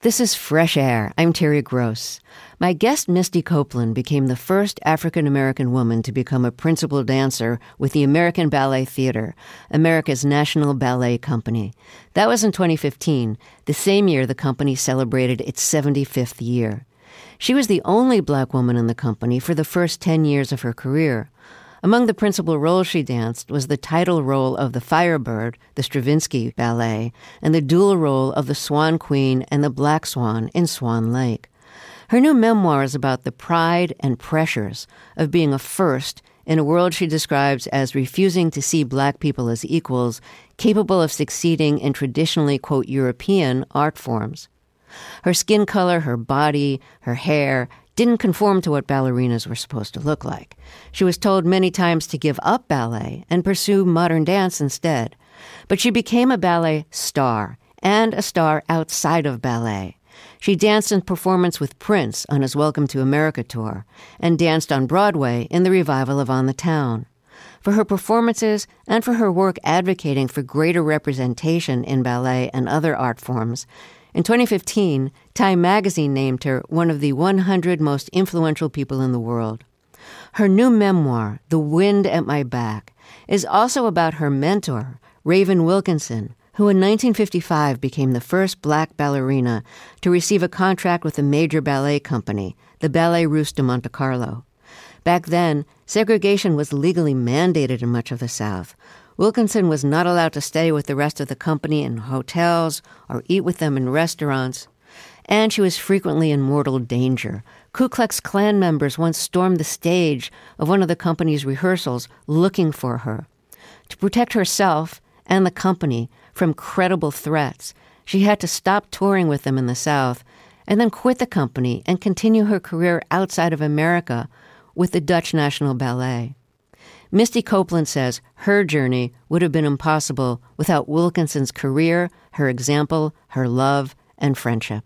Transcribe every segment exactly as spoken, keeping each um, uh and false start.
This is Fresh Air. I'm Terry Gross. My guest, Misty Copeland, became the first African-American woman to become a principal dancer with the American Ballet Theater, America's national ballet company. That was in twenty fifteen, the same year the company celebrated its seventy-fifth year. She was the only black woman in the company for the first ten years of her career. Among the principal roles she danced was the title role of the Firebird, the Stravinsky Ballet, and the dual role of the Swan Queen and the Black Swan in Swan Lake. Her new memoir is about the pride and pressures of being a first in a world she describes as refusing to see black people as equals, capable of succeeding in traditionally, quote, European art forms. Her skin color, her body, her hair didn't conform to what ballerinas were supposed to look like. She was told many times to give up ballet and pursue modern dance instead. But she became a ballet star, and a star outside of ballet. She danced in performance with Prince on his Welcome to America tour, and danced on Broadway in the revival of On the Town. For her performances and for her work advocating for greater representation in ballet and other art forms, in twenty fifteen, Time magazine named her one of the one hundred most influential people in the world. Her new memoir, The Wind at My Back, is also about her mentor, Raven Wilkinson, who in nineteen fifty-five became the first black ballerina to receive a contract with a major ballet company, the Ballet Russe de Monte Carlo. Back then, segregation was legally mandated in much of the South. Wilkinson was not allowed to stay with the rest of the company in hotels or eat with them in restaurants, and she was frequently in mortal danger. Ku Klux Klan members once stormed the stage of one of the company's rehearsals looking for her. To protect herself and the company from credible threats, she had to stop touring with them in the South and then quit the company and continue her career outside of America with the Dutch National Ballet. Misty Copeland says her journey would have been impossible without Wilkinson's career, her example, her love, and friendship.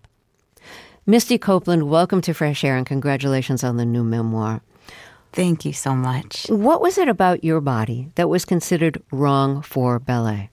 Misty Copeland, welcome to Fresh Air and congratulations on the new memoir. Thank you so much. What was it about your body that was considered wrong for ballet?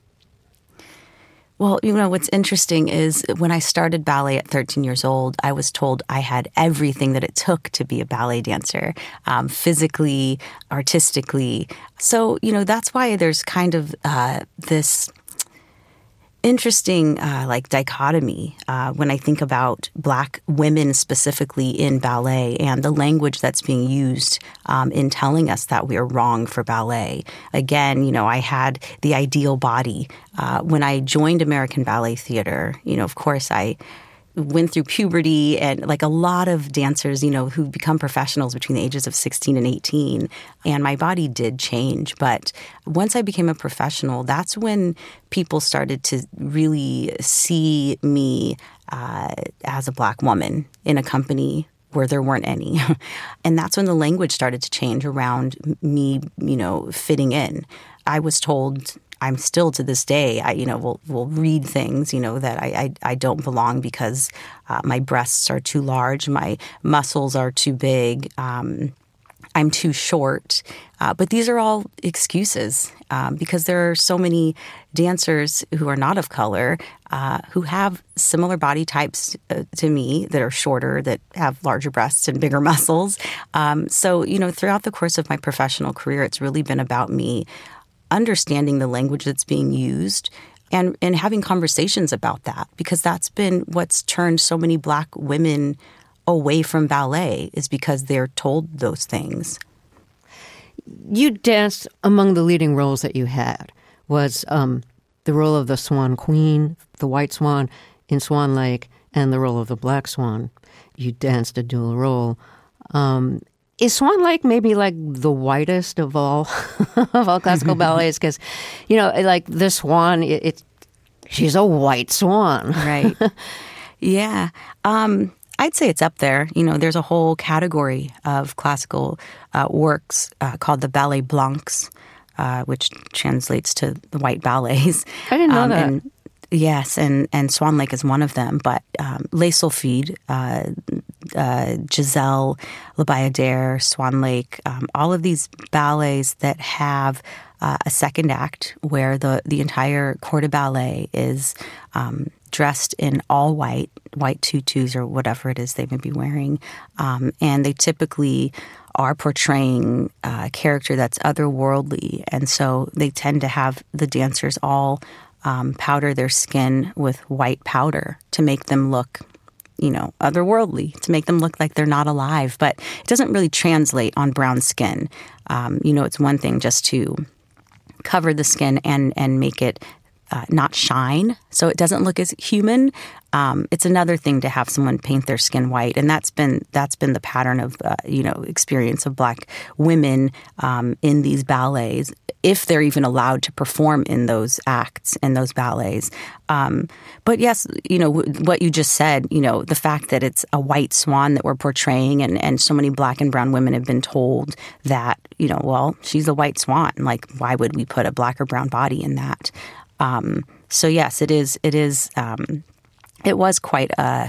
Well, you know, what's interesting is when I started ballet at thirteen years old, I was told I had everything that it took to be a ballet dancer, um, physically, artistically. So, you know, that's why there's kind of uh, this interesting, uh, like, dichotomy uh, when I think about Black women specifically in ballet and the language that's being used um, in telling us that we are wrong for ballet. Again, you know, I had the ideal body. Uh, when I joined American Ballet Theater, you know, of course, I went through puberty and like a lot of dancers, you know, who become professionals between the ages of sixteen and eighteen. And my body did change. But once I became a professional, that's when people started to really see me uh, as a Black woman in a company where there weren't any. And that's when the language started to change around me, you know, fitting in. I was told, I'm still to this day, I, you know, will will read things, you know, that I I, I don't belong because uh, my breasts are too large, my muscles are too big, um, I'm too short. Uh, but these are all excuses um, because there are so many dancers who are not of color uh, who have similar body types uh, to me that are shorter, that have larger breasts and bigger muscles. Um, so, you know, throughout the course of my professional career, it's really been about me understanding the language that's being used and, and having conversations about that, because that's been what's turned so many Black women away from ballet, is because they're told those things. You danced, among the leading roles that you had was um, the role of the Swan Queen, the White Swan in Swan Lake, and the role of the Black Swan. You danced a dual role. Um, Is Swan Lake maybe like the whitest of all of all classical ballets? Because, you know, like the swan, it, it she's a white swan, right? Yeah, um, I'd say it's up there. You know, there's a whole category of classical uh, works uh, called the Ballets Blancs, uh, which translates to the white ballets. I didn't know um, that. And, Yes, and, and Swan Lake is one of them. But um, Les Sylphides, uh, uh, Giselle, Le Bayadère, Swan Lake, um, all of these ballets that have uh, a second act where the, the entire corps de ballet is um, dressed in all white, white tutus or whatever it is they may be wearing. Um, and they typically are portraying a character that's otherworldly. And so they tend to have the dancers all um, powder their skin with white powder to make them look, you know, otherworldly, to make them look like they're not alive. But it doesn't really translate on brown skin. Um, you know, it's one thing just to cover the skin and, and make it Uh, not shine, so it doesn't look as human. Um, it's another thing to have someone paint their skin white, and that's been that's been the pattern of uh, you know experience of Black women um, in these ballets, if they're even allowed to perform in those acts in those ballets. Um, but yes, you know w- what you just said. You know the fact that it's a white swan that we're portraying, and and so many Black and brown women have been told that you know well she's a white swan. Like why would we put a Black or brown body in that? Um, so yes, it is, it is, um, it was quite a,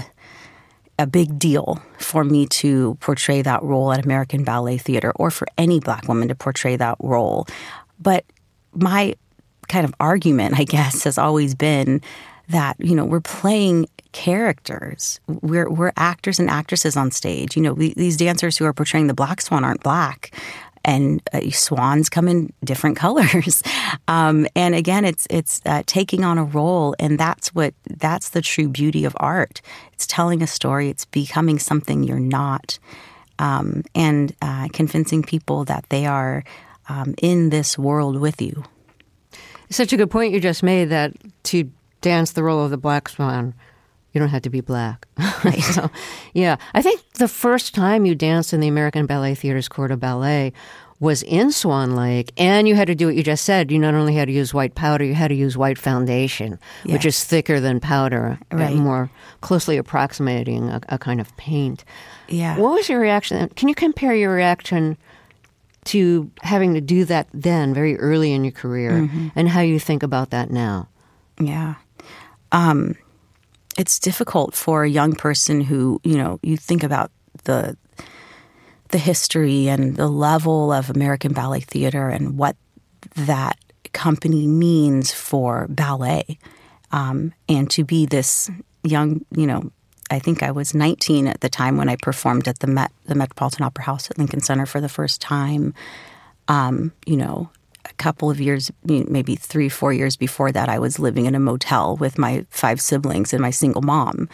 a big deal for me to portray that role at American Ballet Theater, or for any Black woman to portray that role. But my kind of argument, I guess, has always been that, you know, we're playing characters. We're, we're actors and actresses on stage. You know, we, these dancers who are portraying the Black Swan aren't Black. And uh, swans come in different colors, um, and again, it's it's uh, taking on a role, and that's what that's the true beauty of art. It's telling a story. It's becoming something you're not, um, and uh, convincing people that they are um, in this world with you. Such a good point you just made, that to dance the role of the Black Swan, you don't have to be Black. Right. So, yeah. I think the first time you danced in the American Ballet Theater's Corps de Ballet was in Swan Lake, and you had to do what you just said. You not only had to use white powder, you had to use white foundation, yes. which is thicker than powder, right. and more closely approximating a, a kind of paint. Yeah. What was your reaction? Can you compare your reaction to having to do that then, very early in your career, mm-hmm. and how you think about that now? Yeah. Um It's difficult for a young person who, you know, you think about the the history and the level of American Ballet Theater and what that company means for ballet. Um, and to be this young, you know, I think I was nineteen at the time when I performed at the Met, the Metropolitan Opera House at Lincoln Center for the first time. Um, you know, a couple of years, maybe three, four years before that, I was living in a motel with my five siblings and my single mom.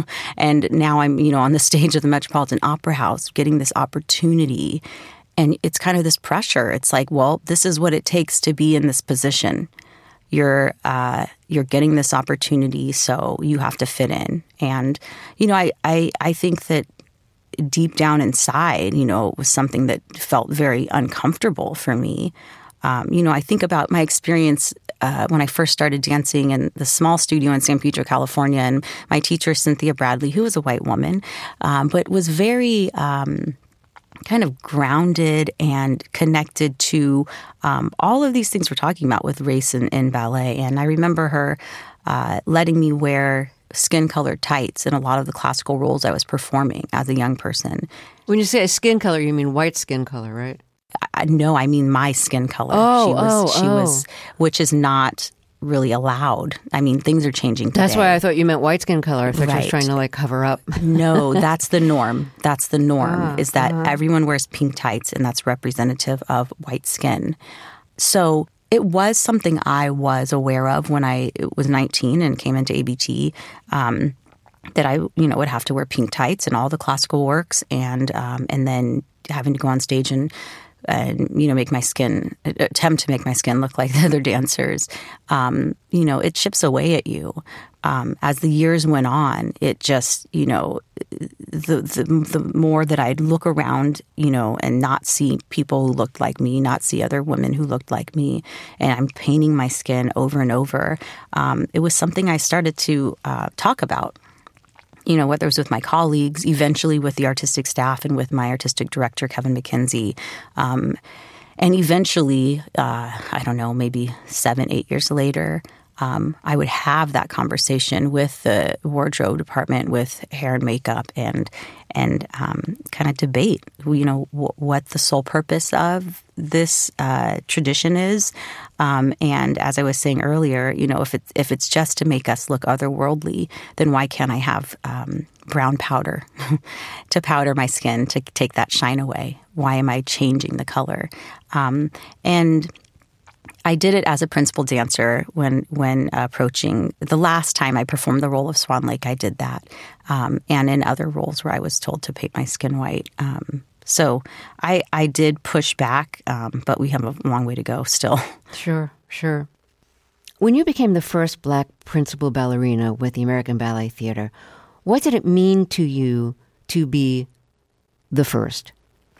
And now I'm, you know, on the stage of the Metropolitan Opera House getting this opportunity. And it's kind of this pressure. It's like, well, this is what it takes to be in this position. You're uh, you're getting this opportunity, so you have to fit in. And, you know, I, I, I think that deep down inside, you know, it was something that felt very uncomfortable for me. Um, you know, I think about my experience uh, when I first started dancing in the small studio in San Pedro, California, and my teacher, Cynthia Bradley, who was a white woman, um, but was very um, kind of grounded and connected to um, all of these things we're talking about with race in, in ballet. And I remember her uh, letting me wear skin-colored tights in a lot of the classical roles I was performing as a young person. When you say skin color, you mean white skin color, right? I, no, I mean my skin color. Oh, she was, oh, she oh. was, which is not really allowed. I mean, things are changing today. That's why I thought you meant white skin color. I thought right. you were trying to like cover up. No, that's the norm. That's the norm, ah, is that uh-huh. everyone wears pink tights, and that's representative of white skin. So it was something I was aware of when I was nineteen and came into A B T, um, that I, you know, would have to wear pink tights in all the classical works, and um, and then having to go on stage and and, you know, make my skin, attempt to make my skin look like the other dancers. Um, you know, it chips away at you. Um, as the years went on, it just, you know, the, the the more that I'd look around, you know, and not see people who looked like me, not see other women who looked like me, and I'm painting my skin over and over, um, it was something I started to uh, talk about. You know, whether it was with my colleagues, eventually with the artistic staff and with my artistic director, Kevin McKenzie. Um, and eventually, uh, I don't know, maybe seven, eight years later, um, I would have that conversation with the wardrobe department, with hair and makeup, and and um, kind of debate, you know, w- what the sole purpose of this uh, tradition is. Um, and as I was saying earlier, you know, if it's if it's just to make us look otherworldly, then why can't I have um, brown powder to powder my skin to take that shine away? Why am I changing the color? Um, and I did it as a principal dancer when when approaching the last time I performed the role of Swan Lake. I did that, um, and in other roles where I was told to paint my skin white. Um, so I I did push back, um, but we have a long way to go still. Sure, sure. When you became the first Black principal ballerina with the American Ballet Theater, what did it mean to you to be the first?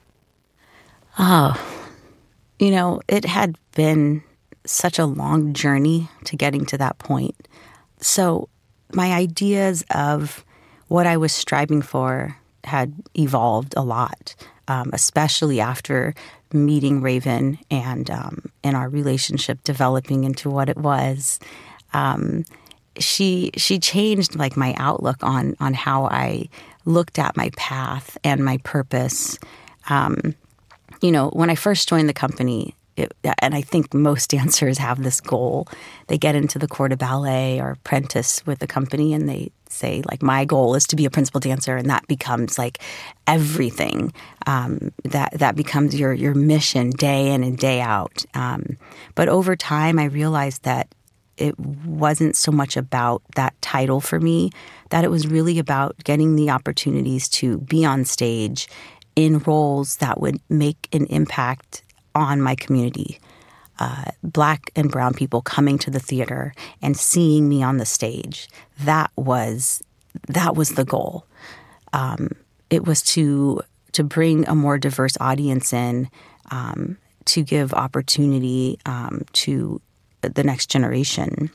Oh, you know, it had been such a long journey to getting to that point. So my ideas of what I was striving for had evolved a lot, um, especially after meeting Raven and um, and our relationship developing into what it was. Um, she she changed like my outlook on on how I looked at my path and my purpose. Um, you know, when I first joined the company, It, and I think most dancers have this goal. They get into the corps de ballet or apprentice with the company and they say, like, my goal is to be a principal dancer. And that becomes, like, everything. Um, that that becomes your, your mission day in and day out. Um, but over time, I realized that it wasn't so much about that title for me, that it was really about getting the opportunities to be on stage in roles that would make an impact on my community, uh, Black and brown people coming to the theater and seeing me on the stage. That was that was the goal. Um, it was to to bring a more diverse audience in, um, to give opportunity um, to the next generation.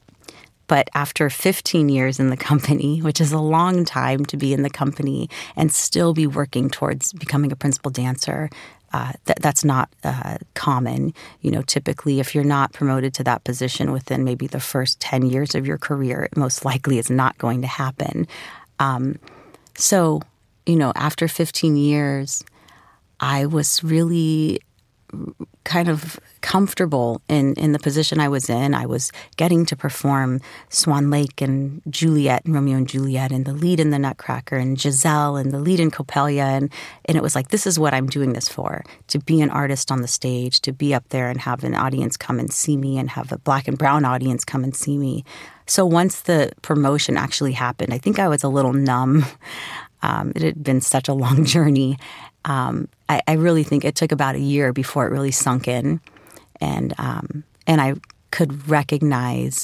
But after fifteen years in the company, which is a long time to be in the company and still be working towards becoming a principal dancer, Uh, th- that's not uh, common. You know, typically, if you're not promoted to that position within maybe the first ten years of your career, it most likely is not going to happen. Um, so, you know, after fifteen years, I was really kind of comfortable in, in the position I was in. I was getting to perform Swan Lake and Juliet and Romeo and Juliet and the lead in The Nutcracker and Giselle and the lead in Coppelia. And, and it was like, this is what I'm doing this for, to be an artist on the stage, to be up there and have an audience come and see me and have a Black and brown audience come and see me. So once the promotion actually happened, I think I was a little numb. Um, it had been such a long journey. Um, I, I really think it took about a year before it really sunk in, and um, and I could recognize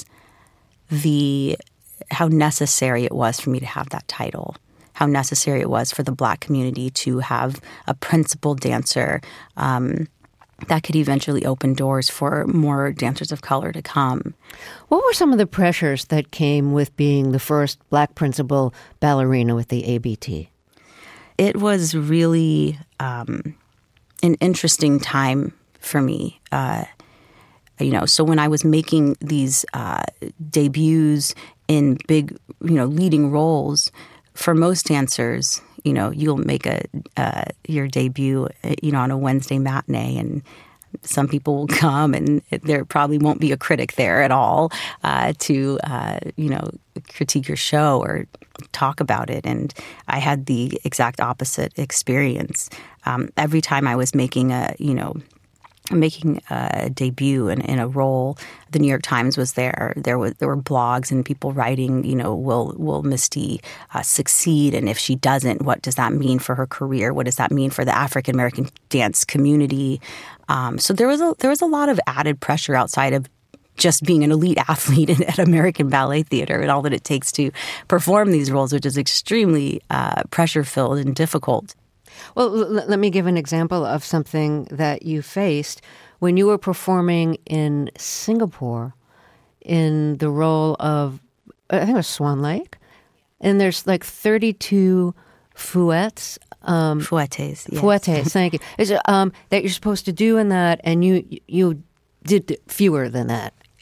the how necessary it was for me to have that title, how necessary it was for the Black community to have a principal dancer um, that could eventually open doors for more dancers of color to come. What were some of the pressures that came with being the first Black principal ballerina with the A B T? It was really um, an interesting time for me. Uh, you know, so when I was making these uh, debuts in big, you know, leading roles, for most dancers, you know, you'll make a uh, your debut, you know, on a Wednesday matinee, and some people will come, and there probably won't be a critic there at all uh, to, uh, you know, critique your show or talk about it. And I had the exact opposite experience. Um, every time I was making a, you know, making a debut in, in a role, the New York Times was there. There was there were blogs and people writing, you know, will will Misty uh, succeed? And if she doesn't, what does that mean for her career? What does that mean for the African American dance community? Um, so there was a there was a lot of added pressure outside of just being an elite athlete at American Ballet Theater and all that it takes to perform these roles, which is extremely uh, pressure-filled and difficult. Well, l- let me give an example of something that you faced when you were performing in Singapore in the role of, I think it was Swan Lake, and there's like thirty-two fouettes. Um, Fouettes, yes. Fouettes, thank you. Is it, um, that you're supposed to do in that, and you you did fewer than that.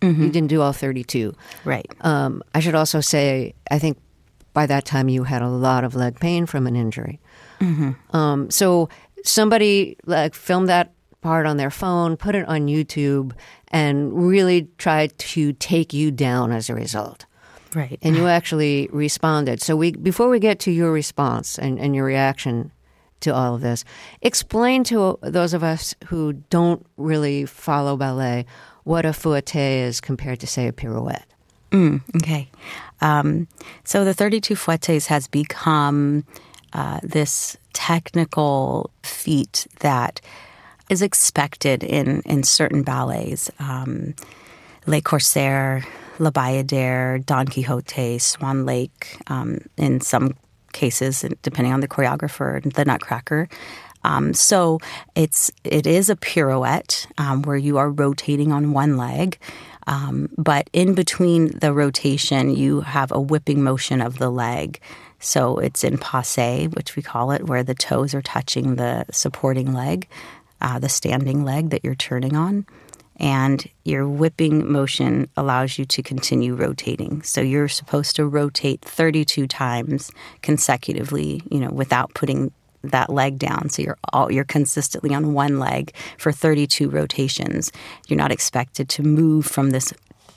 Mm-hmm. You didn't do all thirty-two. Right. Um, I should also say, I think by that time you had a lot of leg pain from an injury. Mm-hmm. Um, so somebody like filmed that part on their phone, put it on YouTube, and really tried to take you down as a result. Right. And you actually responded. So we before we get to your response and, and your reaction to all of this, explain to those of us who don't really follow ballet what a fouette is compared to, say, a pirouette. Mm, okay. Um, so the thirty-two fouettes has become uh, this technical feat that is expected in, in certain ballets. Um, Les Corsaires, La Bayadère, Don Quixote, Swan Lake, um, in some cases, depending on the choreographer, the Nutcracker. Um, so it's it is a pirouette um, where you are rotating on one leg, um, but in between the rotation, you have a whipping motion of the leg. So it's in passe, which we call it, where the toes are touching the supporting leg, uh, the standing leg that you're turning on. And your whipping motion allows you to continue rotating. So you're supposed to rotate thirty-two times consecutively, you know, without putting that leg down. So you're all, you're consistently on one leg for thirty-two rotations. You're not expected to move from this,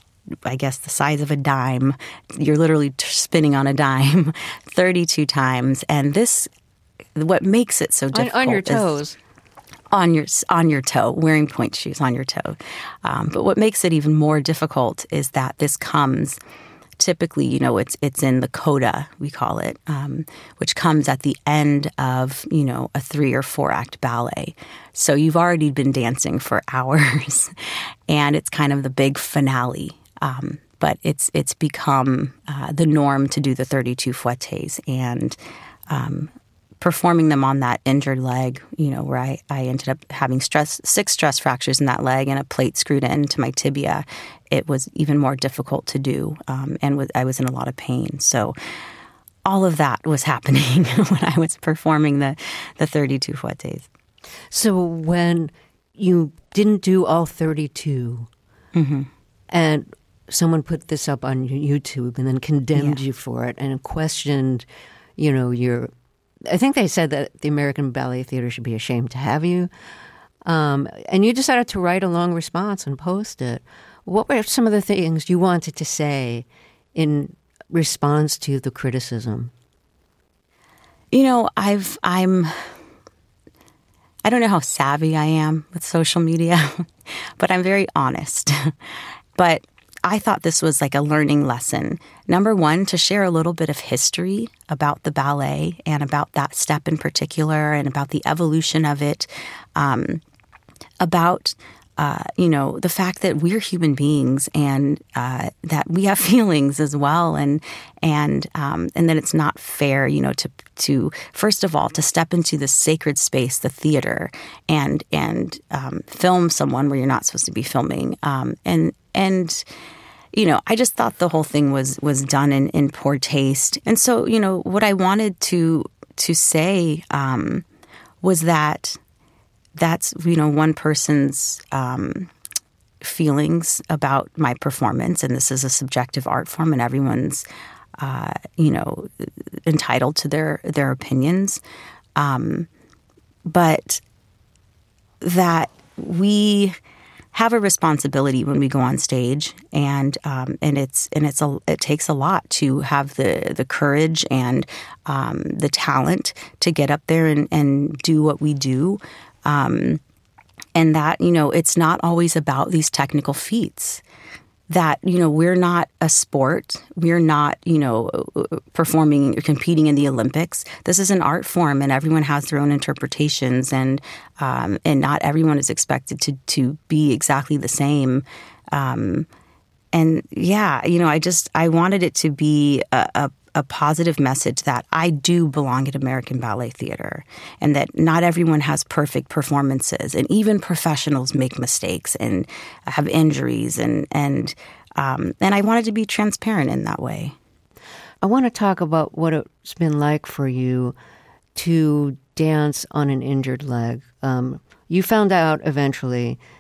I guess, the size of a dime. You're literally t- spinning on a dime thirty-two times. And this, what makes it so difficult on, on your toes. Is, On your on your toe, wearing pointe shoes on your toe. Um, but what makes it even more difficult is that this comes, typically, you know, it's it's in the coda, we call it, um, which comes at the end of, you know, a three or four act ballet. So you've already been dancing for hours, and it's kind of the big finale. Um, but it's it's become uh, the norm to do the thirty-two fouettes, and um, performing them on that injured leg, you know, where I, I ended up having stress, six stress fractures in that leg and a plate screwed into my tibia, it was even more difficult to do, um, and was, I was in a lot of pain. So all of that was happening when I was performing the, the thirty-two fouettes. So when you didn't do all thirty-two, mm-hmm. and someone put this up on YouTube and then condemned yeah. you for it and questioned, you know, your... I think they said that the American Ballet Theater should be ashamed to have you. Um, and you decided to write a long response and post it. What were some of the things you wanted to say in response to the criticism? You know, I've, I'm, I don't know how savvy I am with social media, but I'm very honest. But I thought this was like a learning lesson. Number one, to share a little bit of history about the ballet and about that step in particular and about the evolution of it, um, about, uh, you know, the fact that we're human beings and uh, that we have feelings as well, and and um, and that it's not fair, you know, to to first of all to step into the sacred space, the theater, and and um, film someone where you're not supposed to be filming, um, and and. You know, I just thought the whole thing was was done in, in poor taste. And so, you know, what I wanted to to say um, was that that's, you know, one person's um, feelings about my performance. And this is a subjective art form, and everyone's, uh, you know, entitled to their, their opinions. Um, but that we have a responsibility when we go on stage, and um, and it's and it's a it takes a lot to have the the courage and um, the talent to get up there and, and do what we do, um, and that, you know, it's not always about these technical feats. That, you know, we're not a sport. We're not, you know, performing or competing in the Olympics. This is an art form, and everyone has their own interpretations, and um, and not everyone is expected to to be exactly the same. Um, and yeah, you know, I just I wanted it to be a, a a positive message that I do belong at American Ballet Theater, and that not everyone has perfect performances, and even professionals make mistakes and have injuries, and and um, and I wanted to be transparent in that way. I want to talk about what it's been like for you to dance on an injured leg. Um, you found out eventually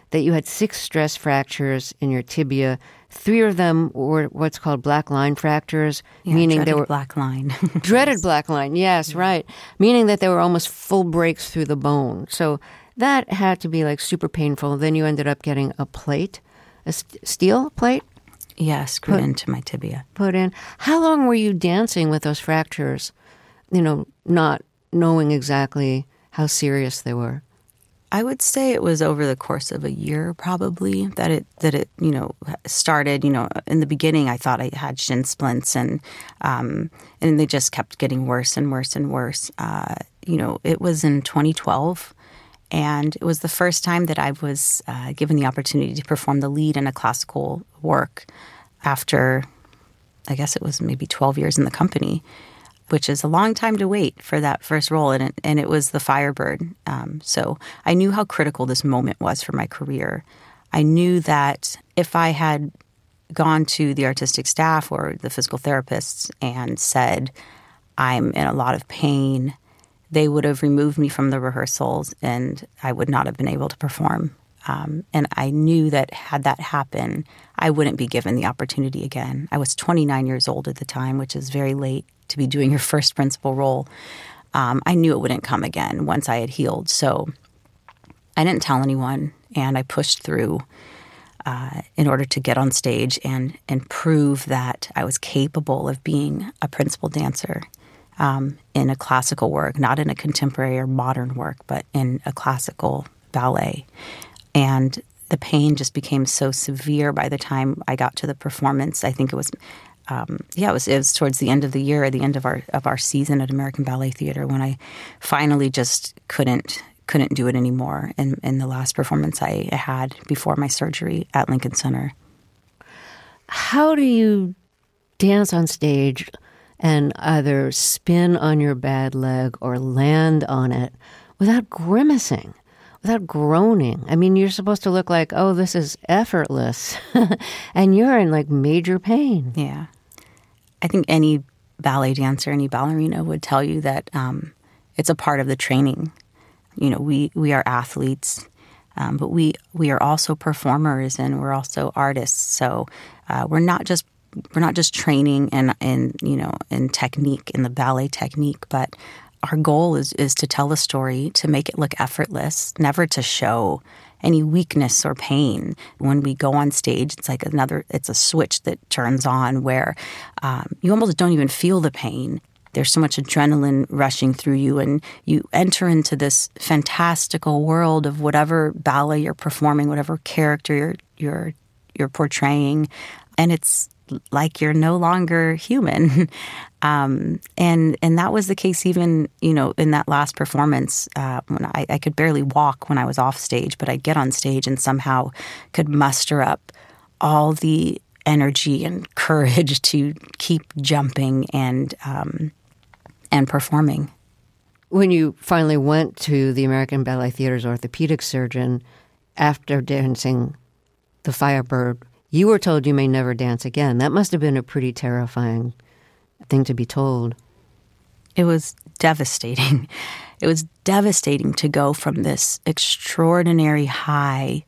that you had six stress fractures in your tibia. Three of them were what's called black line fractures, yeah, meaning they were black line. dreaded black line. Yes, yeah. Right. Meaning that they were almost full breaks through the bone. So that had to be like super painful. Then you ended up getting a plate, a st- steel plate. Yeah, screwed put, into my tibia. Put in. How long were you dancing with those fractures? You know, not knowing exactly how serious they were. I would say it was over the course of a year, probably, that it that it you know started. You know, in the beginning, I thought I had shin splints, and um, and they just kept getting worse and worse and worse. Uh, you know, it was in twenty twelve, and it was the first time that I was uh, given the opportunity to perform the lead in a classical work after, I guess it was maybe twelve years in the company, which is a long time to wait for that first role. And it, and it was The Firebird. Um, so I knew how critical this moment was for my career. I knew that if I had gone to the artistic staff or the physical therapists and said, I'm in a lot of pain, they would have removed me from the rehearsals and I would not have been able to perform. Um, and I knew that had that happen, I wouldn't be given the opportunity again. I was twenty-nine years old at the time, which is very late to be doing your first principal role. Um, I knew it wouldn't come again once I had healed. So I didn't tell anyone, and I pushed through uh, in order to get on stage and, and prove that I was capable of being a principal dancer um, in a classical work, not in a contemporary or modern work, but in a classical ballet. And the pain just became so severe by the time I got to the performance. I think it was Um, yeah, it was, it was towards the end of the year, at the end of our of our season at American Ballet Theater, when I finally just couldn't couldn't do it anymore. In in the last performance I had before my surgery at Lincoln Center. How do you dance on stage and either spin on your bad leg or land on it without grimacing, without groaning? I mean, you're supposed to look like, oh, this is effortless, and you're in like major pain. Yeah. I think any ballet dancer, any ballerina would tell you that um, it's a part of the training. You know, we, we are athletes, um, but we, we are also performers and we're also artists. So uh, we're not just we're not just training in, in you know in technique, in the ballet technique, but our goal is is to tell a story, to make it look effortless, never to show any weakness or pain. When we go on stage, it's like another, it's a switch that turns on where um, you almost don't even feel the pain. There's so much adrenaline rushing through you, and you enter into this fantastical world of whatever ballet you're performing, whatever character you're you're you're portraying, and it's like you're no longer human. Um, and and that was the case even, you know, in that last performance, uh, when I, I could barely walk when I was off stage, but I'd get on stage and somehow could muster up all the energy and courage to keep jumping and um, and performing. When you finally went to the American Ballet Theater's orthopedic surgeon after dancing The Firebird, you were told you may never dance again. That must have been a pretty terrifying thing to be told. It was devastating. It was devastating to go from this extraordinary high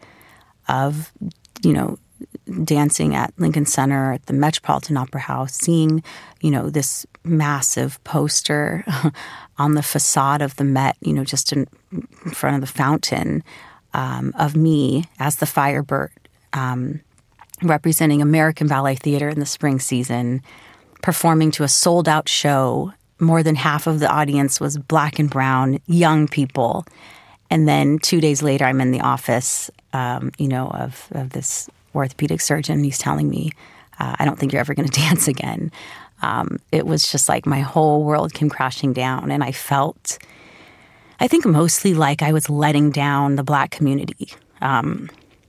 of, you know, dancing at Lincoln Center, at the Metropolitan Opera House, seeing, you know, this massive poster on the facade of the Met, you know, just in front of the fountain, um, of me as the Firebird, um, representing American Ballet Theater in the spring season, performing to a sold-out show. More than half of the audience was black and brown, young people. And then two days later, I'm in the office, um, you know, of, of this orthopedic surgeon. He's telling me, uh, I don't think you're ever going to dance again. Um, it was just like my whole world came crashing down. And I felt, I think mostly like I was letting down the Black community. Um,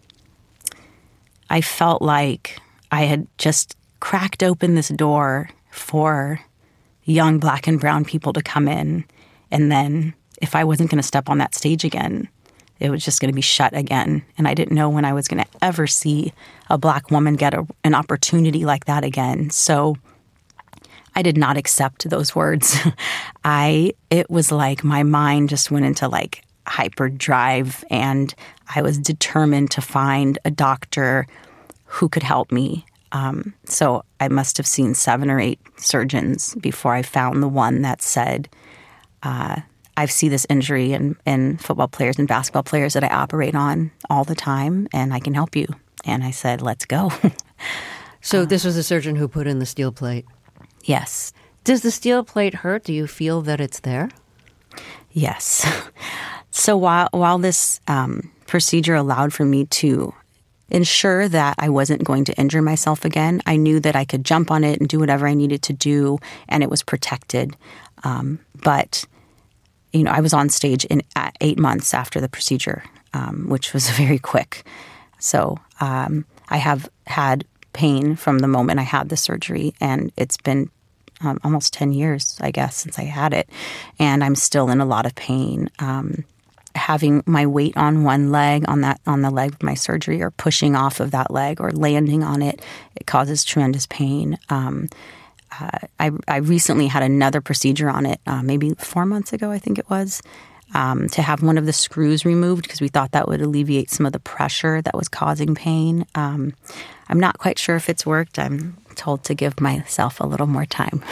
I felt like I had just cracked open this door for young Black and brown people to come in. And then if I wasn't going to step on that stage again, it was just going to be shut again. And I didn't know when I was going to ever see a Black woman get a, an opportunity like that again. So I did not accept those words. I, it was like my mind just went into like hyperdrive, and I was determined to find a doctor who could help me. Um, so I must have seen seven or eight surgeons before I found the one that said, uh, I see this injury in, in football players and basketball players that I operate on all the time, and I can help you. And I said, let's go. So uh, this was the surgeon who put in the steel plate? Yes. Does the steel plate hurt? Do you feel that it's there? Yes. So while, while this um, procedure allowed for me to ensure that I wasn't going to injure myself again, I knew that I could jump on it and do whatever I needed to do, and it was protected. Um, but, you know, I was on stage in uh, eight months after the procedure, um, which was very quick. So um, I have had pain from the moment I had the surgery, and it's been um, almost ten years, I guess, since I had it, and I'm still in a lot of pain. Um, having my weight on one leg, on that on the leg of my surgery, or pushing off of that leg, or landing on it, it causes tremendous pain. Um, uh, I, I recently had another procedure on it, uh, maybe four months ago, I think it was, um, to have one of the screws removed because we thought that would alleviate some of the pressure that was causing pain. Um, I'm not quite sure if it's worked. I'm told to give myself a little more time.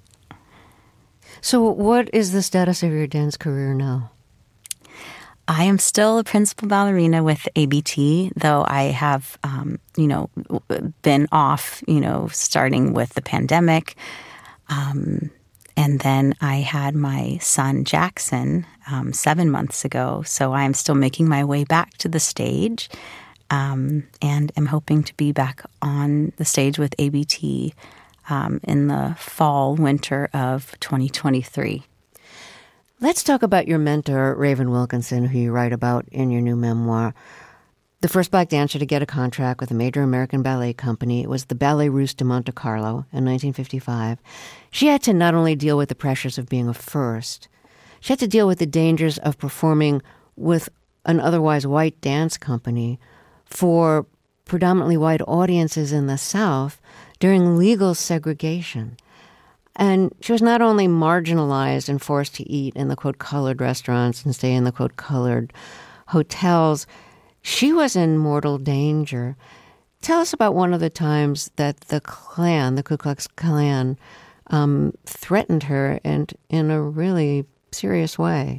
So what is the status of your dance career now? I am still a principal ballerina with A B T, though I have, um, you know, been off, you know, starting with the pandemic. Um, and then I had my son, Jackson, um, seven months ago. So I am still making my way back to the stage, um, and am hoping to be back on the stage with A B T um, in the fall, winter of twenty twenty-three. Let's talk about your mentor, Raven Wilkinson, who you write about in your new memoir. The first Black dancer to get a contract with a major American ballet company was the Ballet Russe de Monte Carlo in nineteen fifty-five. She had to not only deal with the pressures of being a first, she had to deal with the dangers of performing with an otherwise white dance company for predominantly white audiences in the South during legal segregation. And she was not only marginalized and forced to eat in the, quote, colored restaurants and stay in the, quote, colored hotels, she was in mortal danger. Tell us about one of the times that the Klan, the Ku Klux Klan, um, threatened her and in a really serious way.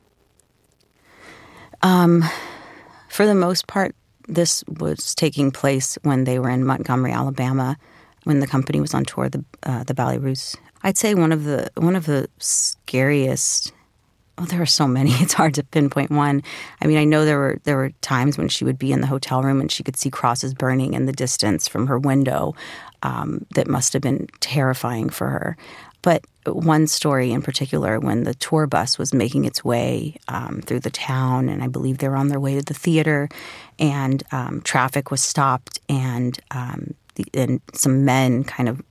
Um, for the most part, this was taking place when they were in Montgomery, Alabama, when the company was on tour, the uh, the Ballet Russe. I'd say one of the one of the scariest. Oh, there are so many. It's hard to pinpoint one. I mean, I know there were there were times when she would be in the hotel room and she could see crosses burning in the distance from her window. Um, that must have been terrifying for her. But one story in particular, when the tour bus was making its way um, through the town, and I believe they were on their way to the theater, and um, traffic was stopped, and um, the, and some men kind of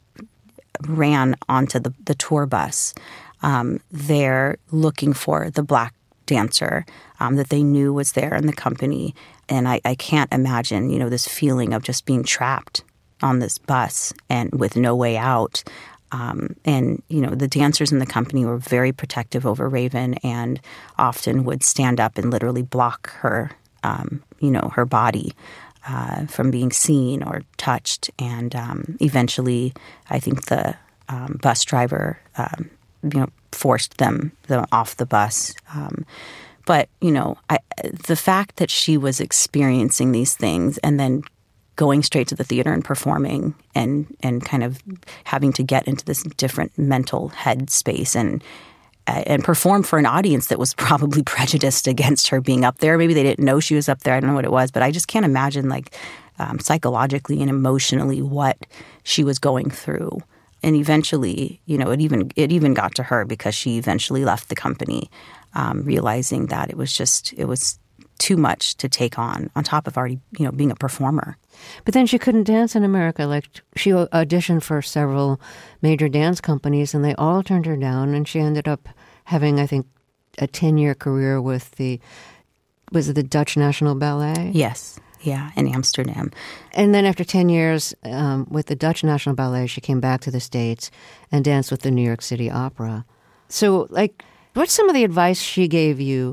ran onto the, the tour bus. Um, there looking for the Black dancer um, that they knew was there in the company. And I, I can't imagine, you know, this feeling of just being trapped on this bus and with no way out. Um, and, you know, the dancers in the company were very protective over Raven and often would stand up and literally block her, um, you know, her body uh, from being seen or touched. And um, eventually, I think the um, bus driver, um, you know, forced them, them off the bus. Um, but, you know, I, the fact that she was experiencing these things and then going straight to the theater and performing and, and kind of having to get into this different mental head space and and perform for an audience that was probably prejudiced against her being up there. Maybe they didn't know she was up there. I don't know what it was, but I just can't imagine, like, um, psychologically and emotionally what she was going through. And eventually, you know, it even it even got to her because she eventually left the company, um, realizing that it was just it was too much to take on, on top of already, you know, being a performer. But then she couldn't dance in America. Like, she auditioned for several major dance companies, and they all turned her down. And she ended up having, I think, a ten-year career with the, was it the Dutch National Ballet? Yes. Yeah, in Amsterdam. And then after ten years um, with the Dutch National Ballet, she came back to the States and danced with the New York City Opera. So, like, what's some of the advice she gave you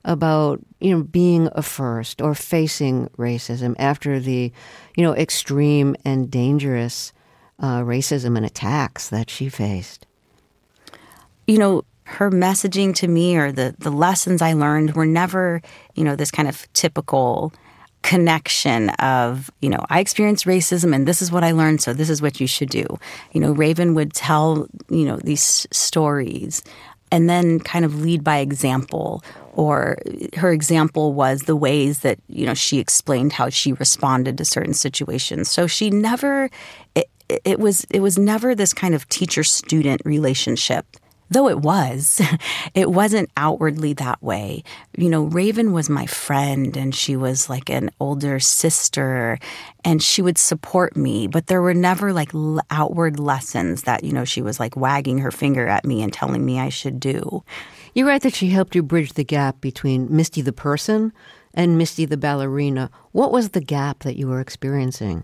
about, you know, being a first or facing racism after the, you know, extreme and dangerous uh, racism and attacks that she faced? You know, her messaging to me, or the, the lessons I learned, were never, you know, this kind of typical connection of, you know, I experienced racism and this is what I learned, so this is what you should do. You know, Raven would tell, you know, these stories and then kind of lead by example, or her example was the ways that, you know, she explained how she responded to certain situations. So she never, it, it was, it was never this kind of teacher-student relationship. Though it was, it wasn't outwardly that way. You know, Raven was my friend, and she was like an older sister, and she would support me. But there were never like l- outward lessons that, you know, she was like wagging her finger at me and telling me I should do. You write that she helped you bridge the gap between Misty the person and Misty the ballerina. What was the gap that you were experiencing?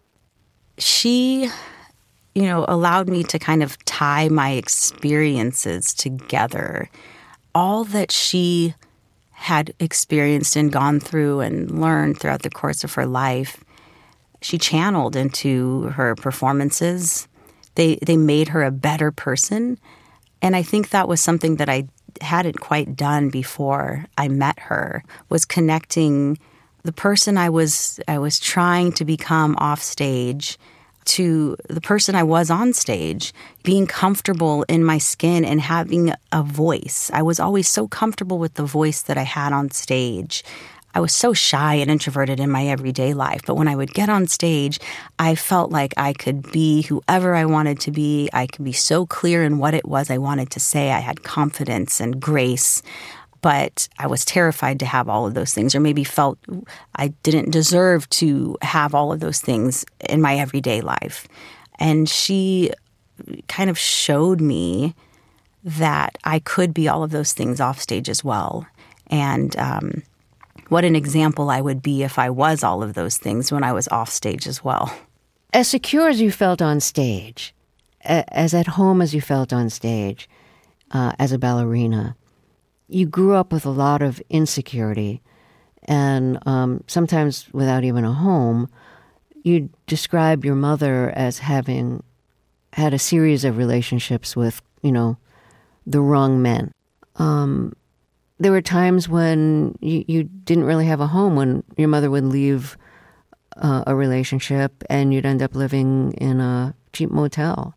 She, you know, allowed me to kind of tie my experiences together. All that she had experienced and gone through and learned throughout the course of her life, she channeled into her performances. They they made her a better person. And I think that was something that I hadn't quite done before I met her, was connecting the person I was I was trying to become off stage to the person I was on stage, being comfortable in my skin and having a voice. I was always so comfortable with the voice that I had on stage. I was so shy and introverted in my everyday life, but when I would get on stage, I felt like I could be whoever I wanted to be. I could be so clear in what it was I wanted to say. I had confidence and grace, but I was terrified to have all of those things, or maybe felt I didn't deserve to have all of those things in my everyday life. And she kind of showed me that I could be all of those things off stage as well. And um, what an example I would be if I was all of those things when I was off stage as well. As secure as you felt on stage, as at home as you felt on stage uh, as a ballerina, you grew up with a lot of insecurity, and um, sometimes without even a home. You describe your mother as having had a series of relationships with, you know, the wrong men. Um, there were times when you, you didn't really have a home, when your mother would leave uh, a relationship and you'd end up living in a cheap motel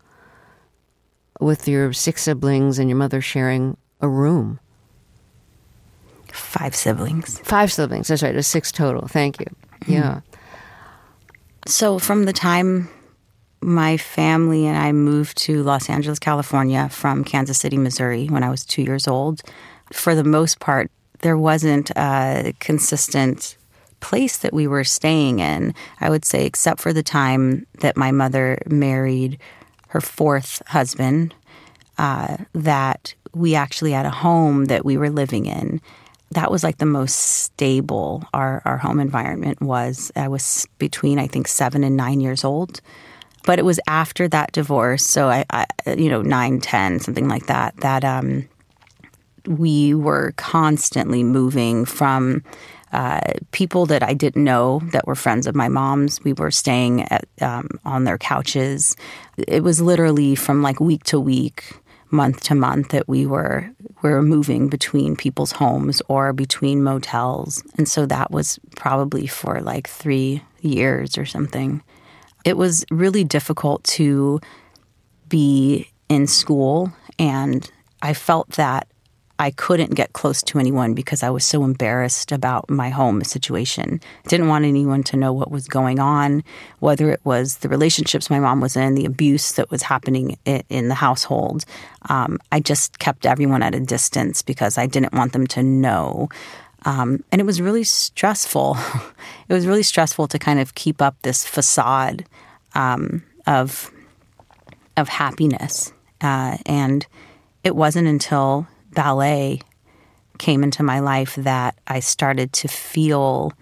with your six siblings and your mother sharing a room. Five siblings. Five siblings, that's right. It was six total. Thank you. Yeah. So from the time my family and I moved to Los Angeles, California from Kansas City, Missouri when I was two years old, for the most part, there wasn't a consistent place that we were staying in, I would say, except for the time that my mother married her fourth husband, uh, that we actually had a home that we were living in. That was like the most stable our, our home environment was. I was between, I think, seven and nine years old. But it was after that divorce, so I, I you know, nine, ten, something like that, that um, we were constantly moving from uh, people that I didn't know that were friends of my mom's. We were staying at, um, on their couches. It was literally from like week to week, month to month, that we were were moving between people's homes or between motels. And so that was probably for like three years or something. It was really difficult to be in school, and I felt that I couldn't get close to anyone because I was so embarrassed about my home situation. I didn't want anyone to know what was going on, whether it was the relationships my mom was in, the abuse that was happening in the household. Um, I just kept everyone at a distance because I didn't want them to know. Um, and it was really stressful. It was really stressful to kind of keep up this facade um, of of happiness. Uh, and it wasn't until ballet came into my life that I started to feel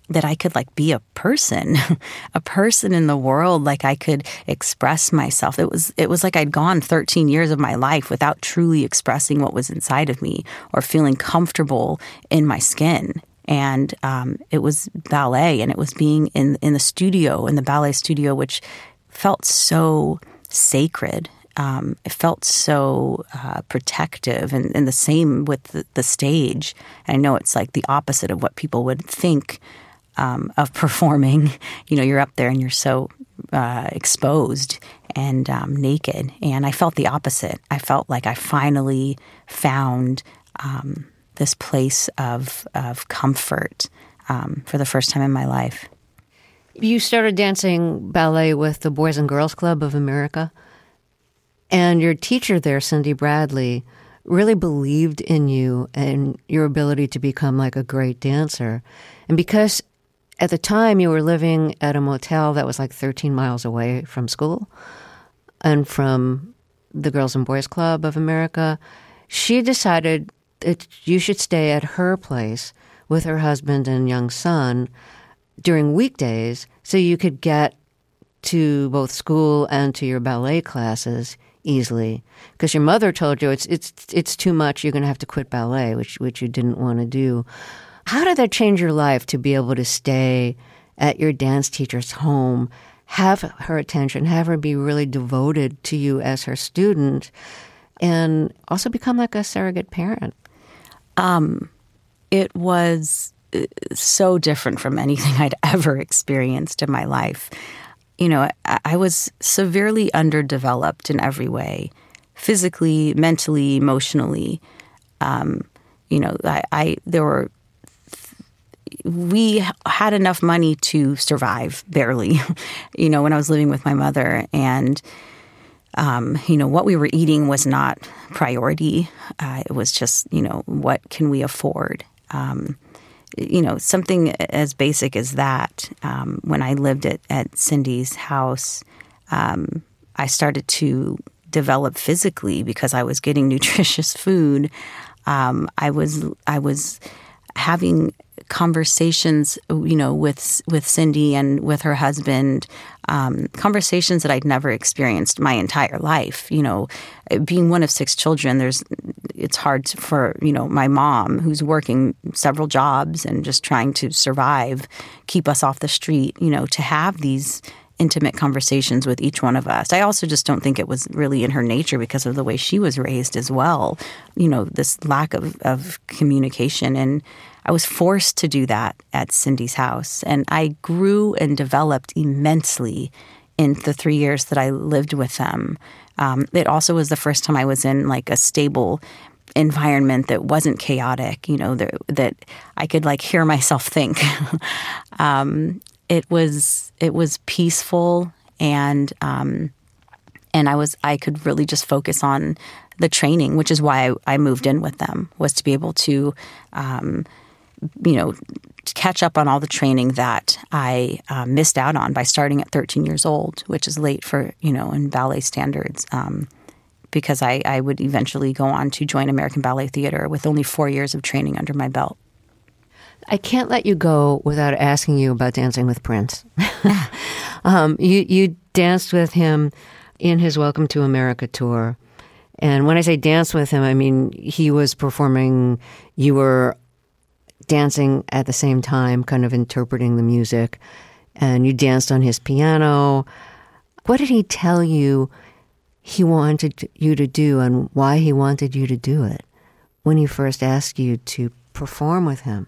that I could like be a person, a person in the world, like I could express myself. It was it was like I'd gone thirteen years of my life without truly expressing what was inside of me or feeling comfortable in my skin. And um, it was ballet, and it was being in, in the studio, in the ballet studio, which felt so sacred. Um, it felt so uh, protective, and, and the same with the, the stage. And I know it's like the opposite of what people would think um, of performing. You know, you're up there and you're so uh, exposed and um, naked. And I felt the opposite. I felt like I finally found um, this place of of comfort um, for the first time in my life. You started dancing ballet with the Boys and Girls Club of America. And your teacher there, Cindy Bradley, really believed in you and your ability to become like a great dancer. And because at the time you were living at a motel that was like thirteen miles away from school and from the Girls and Boys Club of America, she decided that you should stay at her place with her husband and young son during weekdays so you could get to both school and to your ballet classes easily, because your mother told you it's it's it's too much. You're going to have to quit ballet, which which you didn't want to do. How did that change your life to be able to stay at your dance teacher's home, have her attention, have her be really devoted to you as her student, and also become like a surrogate parent? Um, it was so different from anything I'd ever experienced in my life. You know, I, I was severely underdeveloped in every way, physically, mentally, emotionally. Um, you know, I, I there were we had enough money to survive, barely. You know, when I was living with my mother, and um, you know, what we were eating was not priority. Uh, it was just, you know, what can we afford? Um, You know, something as basic as that. Um, when I lived at, at Cindy's house, um, I started to develop physically because I was getting nutritious food. Um, I was I was having conversations, you know, with with Cindy and with her husband, um, conversations that I'd never experienced my entire life. You know, being one of six children, there's it's hard for, you know, my mom, who's working several jobs and just trying to survive, keep us off the street, you know, to have these intimate conversations with each one of us. I also just don't think it was really in her nature because of the way she was raised as well. You know, this lack of, of communication. And I was forced to do that at Cindy's house. And I grew and developed immensely in the three years that I lived with them. Um, it also was the first time I was in like a stable environment that wasn't chaotic, you know, that, that I could like hear myself think. um, it was it was peaceful, and um, and I was I could really just focus on the training, which is why I, I moved in with them, was to be able to, um, you know, catch up on all the training that I uh, missed out on by starting at thirteen years old, which is late for, you know, in ballet standards, um, because I, I would eventually go on to join American Ballet Theater with only four years of training under my belt. I can't let you go without asking you about dancing with Prince. um, you you danced with him in his Welcome to America tour. And when I say dance with him, I mean he was performing, you were dancing at the same time, kind of interpreting the music, and you danced on his piano. What did he tell you he wanted you to do and why he wanted you to do it when he first asked you to perform with him?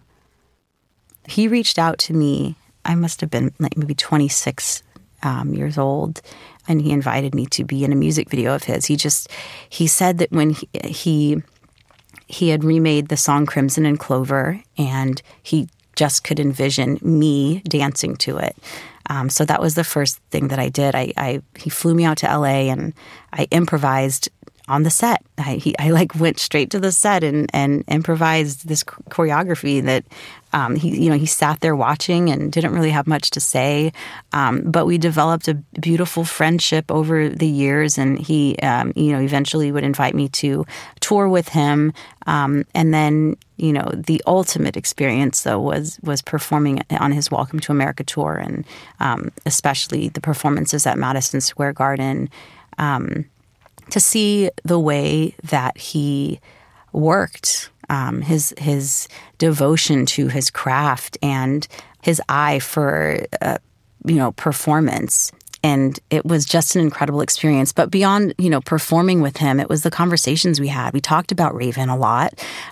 He reached out to me. I must have been like maybe twenty-six um, years old, and he invited me to be in a music video of his. He just, he said that when he, he, he had remade the song Crimson and Clover, and he just could envision me dancing to it. Um, so that was the first thing that I did. I, I he flew me out to L A, and I improvised on the set. I, he, I like went straight to the set and, and improvised this choreography that um, he, you know, he sat there watching and didn't really have much to say. Um, but we developed a beautiful friendship over the years, and he, um, you know, eventually would invite me to tour with him. Um, and then, you know, the ultimate experience though was was performing on his Welcome to America tour, and um, especially the performances at Madison Square Garden. Um, to see the way that he worked, um, his his devotion to his craft and his eye for, uh, you know, performance. And it was just an incredible experience. But beyond, you know, performing with him, it was the conversations we had. We talked about Raven a lot.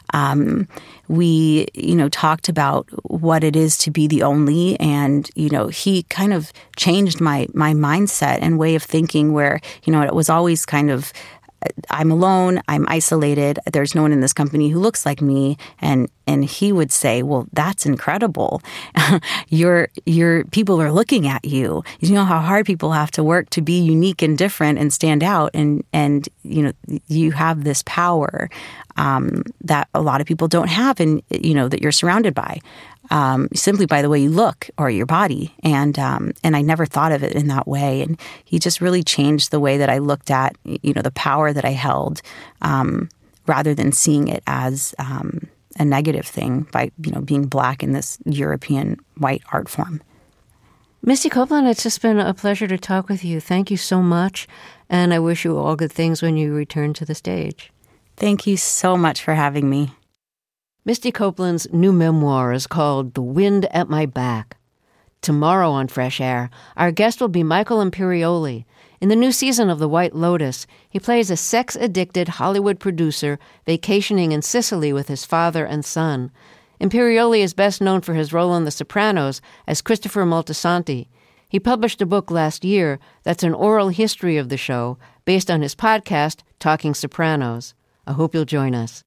Um, we, you know, talked about what it is to be the only. And, you know, he kind of changed my my mindset and way of thinking where, you know, it was always kind of, I'm alone, I'm isolated, there's no one in this company who looks like me. And and he would say, well, that's incredible. your your people are looking at you. You know how hard people have to work to be unique and different and stand out. And, and you know, you have this power um, that a lot of people don't have, and, you know, that you're surrounded by. Um, simply by the way you look or your body. And um, and I never thought of it in that way. And he just really changed the way that I looked at, you know, the power that I held, um, rather than seeing it as um, a negative thing by, you know, being Black in this European white art form. Misty Copeland, it's just been a pleasure to talk with you. Thank you so much. And I wish you all good things when you return to the stage. Thank you so much for having me. Misty Copeland's new memoir is called The Wind at My Back. Tomorrow on Fresh Air, our guest will be Michael Imperioli. In the new season of The White Lotus, he plays a sex-addicted Hollywood producer vacationing in Sicily with his father and son. Imperioli is best known for his role in The Sopranos as Christopher Moltisanti. He published a book last year that's an oral history of the show based on his podcast, Talking Sopranos. I hope you'll join us.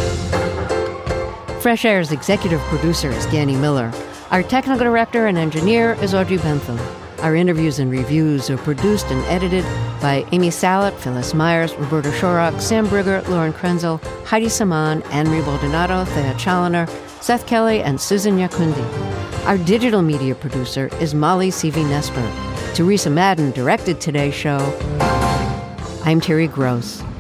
Fresh Air's executive producer is Danny Miller. Our technical director and engineer is Audrey Bentham. Our interviews and reviews are produced and edited by Amy Salet, Phyllis Myers, Roberta Shorrock, Sam Brigger, Lauren Krenzel, Heidi Saman, Anne-Marie Baldonado, Thea Chaloner, Seth Kelly, and Susan Yakundi. Our digital media producer is Molly Seavey-Nesper. Teresa Madden directed today's show. I'm Terry Gross.